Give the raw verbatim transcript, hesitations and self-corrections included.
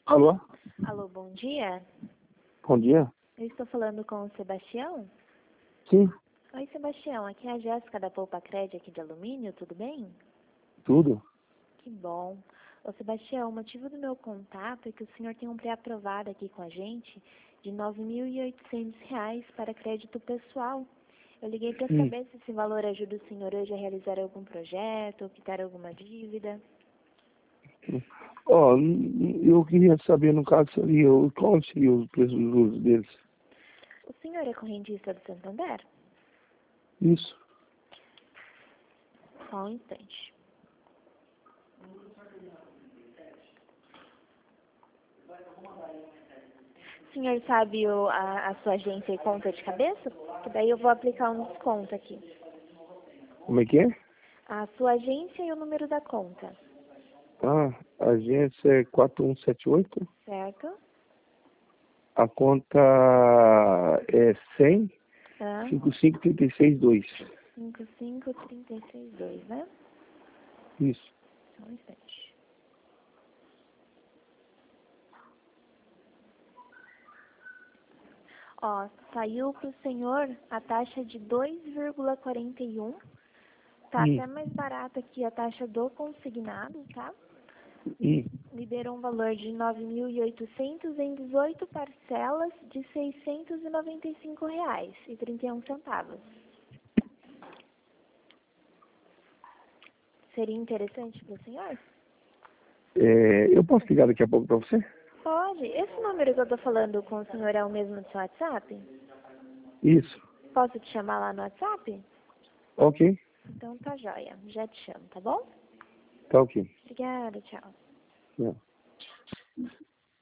Alô? Alô, bom dia. Bom dia. Eu estou falando com o Sebastião? Sim, Oi, Sebastião. Aqui é a Jéssica da Poupa Cred aqui de alumínio, tudo bem? tudo. Que bom. Ô, Sebastião, o motivo do meu contato é que o senhor tem um pré-aprovado aqui com a gente de nove mil e oitocentos reais para crédito pessoal. Eu liguei para Hum. saber se esse valor ajuda o senhor hoje a realizar algum projeto ou quitar alguma dívida. Ó, n- eu queria saber, no caso, seria, o- qual seria o preço dos juros deles? O senhor é correntista do Santander? Isso. Só um instante. O senhor sabe o, a, a sua agência e conta de cabeça? Que daí eu vou aplicar um desconto aqui. Como é que é? A sua agência e o número da conta, Ah, a agência é quatro um sete oito. certo? A conta é cem, Tá? cinquenta e cinco, trinta e seis, dois. cinco cinco três seis dois, né? Isso. Só um instante. Ó, saiu para o senhor a taxa de dois vírgula quarenta e um. Tá Hum. até mais barata aqui a taxa do consignado, tá? Hum. Liberou um valor de nove mil e oitocentos em dezoito parcelas de seiscentos e noventa e cinco reais e trinta e um centavos. Seria interessante para o senhor? É, eu posso ligar daqui a pouco para você? Pode. Esse número que eu tô falando com o senhor é o mesmo do seu WhatsApp? Isso. Posso te chamar lá no WhatsApp? Ok. Então tá joia. Já te chamo, tá bom? Tá ok. Obrigada, tchau. É.